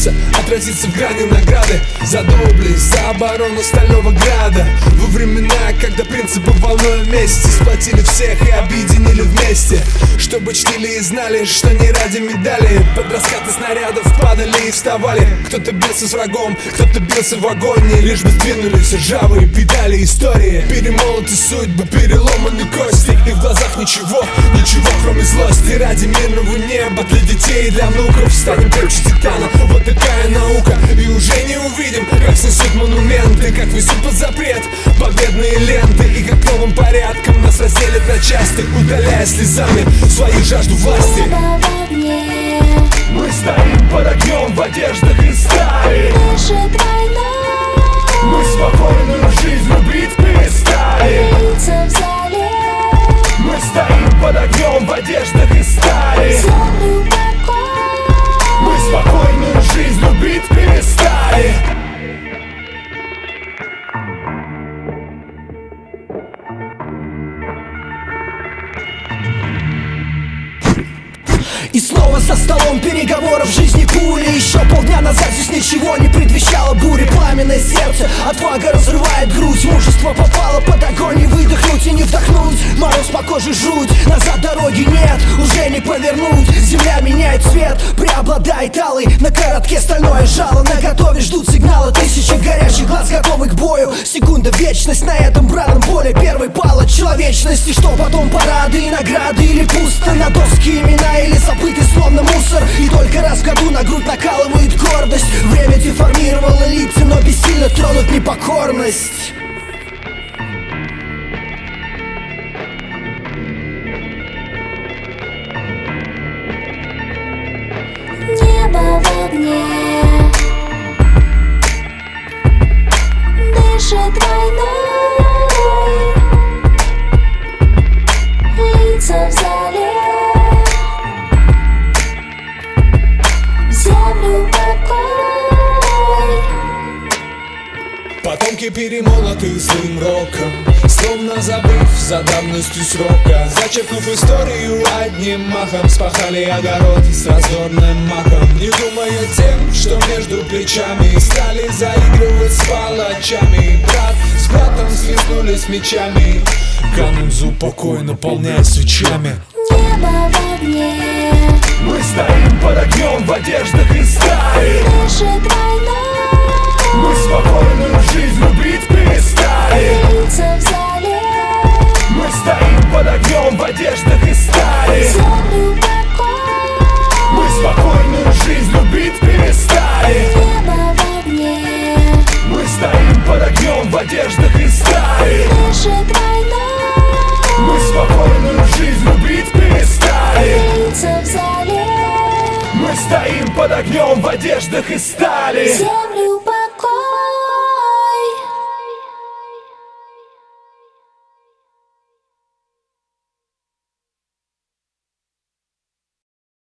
солнца отразится в грани награды за доблесть, за оборону Стального Града. Во времена, когда принципы волной вместе сплотили всех и объединили вместе, чтобы чтили и знали, что не ради медали под раскаты снарядов падали и вставали. Кто-то бился с врагом, кто-то бился в агонии, лишь бы сдвинулись ржавые педали истории. Перемолоты судьбы, переломаны кости, и в глазах ничего, ничего кроме злости. Ради мирного неба для детей и для внуков станем крепче титана. Вот такая наука, и уже не увидим, как снесут монументы, как везут под запрет победные ленты, и как новым порядком нас разделят на части, удаляя слезами свою жажду власти. Мы стоим под огнем в одеждах из стали. Дышит война. Мы спокойную жизнь любить перестали. Лица в зале. Мы стоим под огнем в одеждах из стали. Землю покой. Мы спокойную жизнь любить перестали. И снова за столом переговоров жизни пули. Еще полдня назад здесь ничего не предвещало бури. Пламенное сердце, отвага разрывает грудь. Мужество попало под огонь, и выдохнуть и не вдохнуть. Мороз по коже жуть, назад дороги нет, уже не повернуть. Земля меняет цвет, преобладает алый. На коротке стальное жало, наготове ждут сигнала. Тысячи горящих глаз готовы к бою. Секунда, вечность на этом бранном поле. Первый пал от человечности, что потом парады и награды. Или пусто на доске имена, или забыты словно мусор. И только раз в году на грудь накалывает гордость. Время деформировало лица, но бессильно тронуть непокорность. Небо в огне. Дышит войной. Лица в зале. Землю покой. Потомки перемолоты злым роком, словно забыв за давностью срока. Зачеркнув историю одним махом, спахали огород с раздорным маком. Не думая тем, что между плечами стали заигрывать с палачами. Брат с братом схлестнулись мечами, канут зуб покой, наполняя свечами. Небо в огне. Мы стоим под огнем в одеждах из стали. Дышит война. Мы спокойную жизнь любить перестали. Лица в зале. Мы стоим под огнем в одеждах из стали. Землю покой. Мы спокойную жизнь любить перестали. Небо в огне. Мы стоим под огнем в одеждах из стали. Дышит война. Мы спокойную жизнь любить перестали. Лица в зале. Мы стоим под огнем в одеждах из стали.